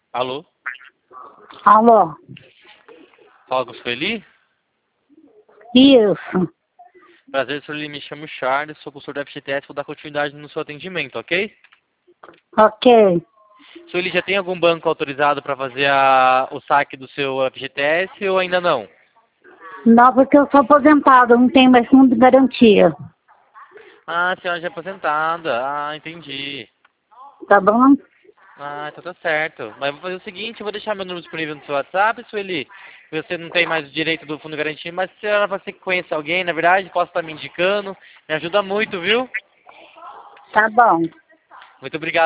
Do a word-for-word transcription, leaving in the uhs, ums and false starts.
Alô? Alô? Fala com o Sueli? Isso. Prazer, Sueli, me chamo Charles, sou consultor da F G T S, vou dar continuidade no seu atendimento, ok? Ok. Sueli, já tem algum banco autorizado para fazer a, o saque do seu F G T S ou ainda não? Não, porque eu sou aposentada, não tenho mais fundo de garantia. Ah, a senhora já é aposentada. Ah, entendi. Tá bom? Ah, então tá certo. Mas eu vou fazer o seguinte, eu vou deixar meu número disponível no seu WhatsApp, Sueli. Você não tem mais o direito do fundo garantido, mas se ela você conhece alguém, na verdade, posso estar me indicando. Me ajuda muito, viu? Tá bom. Muito obrigado.